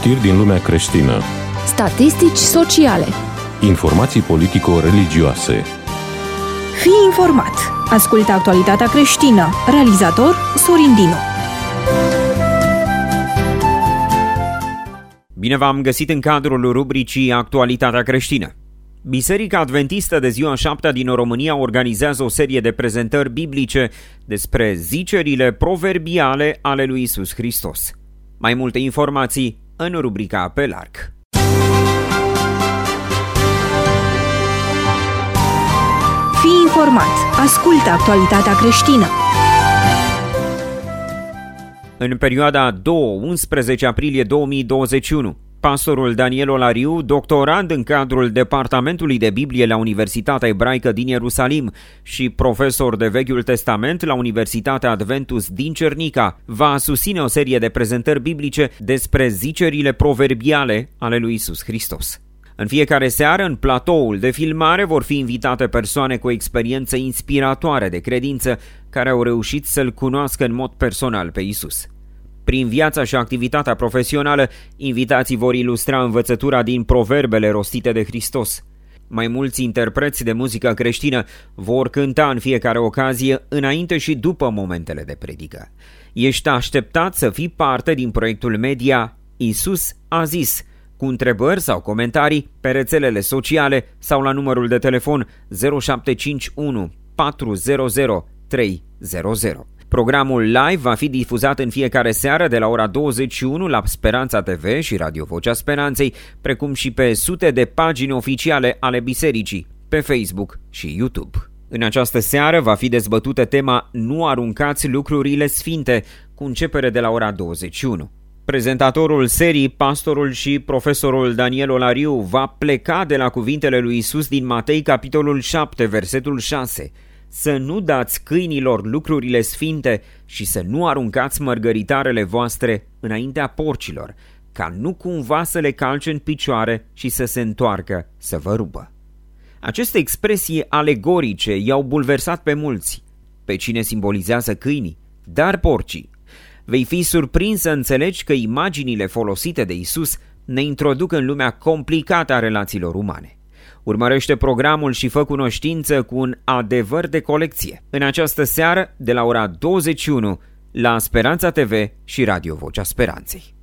Știri din lumea creștină. Statistici sociale. Informații politico-religioase. Fii informat. Ascultă actualitatea creștină. Realizator Sorin Dinu. Bine v-am găsit în cadrul rubricii Actualitatea creștină. Biserica Adventistă de ziua 7 din România organizează o serie de prezentări biblice despre zicerile proverbiale ale lui Iisus Hristos. Mai multe informații în rubrica Pe larg. Fii informat. Ascultă actualitatea creștină. În perioada 2-11 aprilie 2021, pastorul Daniel Olariu, doctorand în cadrul Departamentului de Biblie la Universitatea Ebraică din Ierusalim și profesor de Vechiul Testament la Universitatea Adventus din Cernica, va susține o serie de prezentări biblice despre zicerile proverbiale ale lui Iisus Hristos. În fiecare seară, în platoul de filmare, vor fi invitate persoane cu experiență inspiratoare de credință care au reușit să-L cunoască în mod personal pe Iisus. Prin viața și activitatea profesională, invitații vor ilustra învățătura din proverbele rostite de Hristos. Mai mulți interpreți de muzică creștină vor cânta în fiecare ocazie, înainte și după momentele de predică. Ești așteptat să fii parte din proiectul media Iisus a zis, cu întrebări sau comentarii pe rețelele sociale sau la numărul de telefon 0751 400 300. Programul live va fi difuzat în fiecare seară de la ora 21 la Speranța TV și Radio Vocea Speranței, precum și pe sute de pagini oficiale ale bisericii, pe Facebook și YouTube. În această seară va fi dezbătută tema Nu aruncați lucrurile sfinte, cu începere de la ora 21. Prezentatorul serii, pastorul și profesorul Daniel Olariu, va pleca de la cuvintele lui Iisus din Matei, capitolul 7, versetul 6. Să nu dați câinilor lucrurile sfinte și să nu aruncați mărgăritarele voastre înaintea porcilor, ca nu cumva să le calce în picioare și să se întoarcă să vă rupă. Aceste expresii alegorice i-au bulversat pe mulți. Pe cine simbolizează câinii? Dar porcii. Vei fi surprins să înțelegi că imaginile folosite de Iisus ne introduc în lumea complicată a relațiilor umane. Urmărește programul și fă cunoștință cu un adevăr de colecție. În această seară, de la ora 21, la Speranța TV și Radio Vocea Speranței.